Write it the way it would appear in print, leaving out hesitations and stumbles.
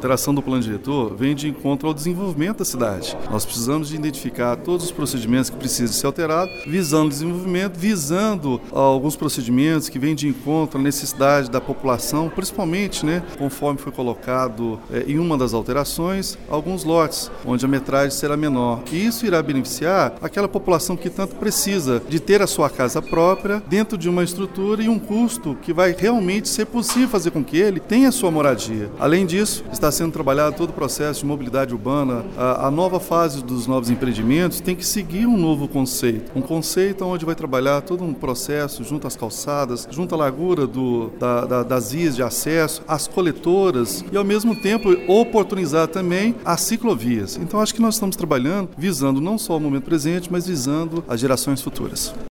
alteração do plano diretor vem de encontro ao desenvolvimento da cidade. Nós precisamos de identificar todos os procedimentos que precisam ser alterados, visando o desenvolvimento, visando alguns procedimentos que vêm de encontro à necessidade da população, principalmente, conforme foi colocado em uma das alterações, alguns lotes, onde a metragem será menor. E isso irá beneficiar aquela população que tanto precisa de ter a sua casa própria, dentro de uma estrutura e um custo que vai realmente ser possível fazer com que ele tenha a sua moradia. Além disso, está sendo trabalhado todo o processo de mobilidade urbana. A nova fase dos novos empreendimentos tem que seguir um novo conceito. Um conceito onde vai trabalhar todo um processo junto às calçadas, junto à largura das vias de acesso, às coletoras e, ao mesmo tempo, oportunizar também as ciclovias. Então, acho que nós estamos trabalhando visando não só o momento presente, mas visando as gerações futuras.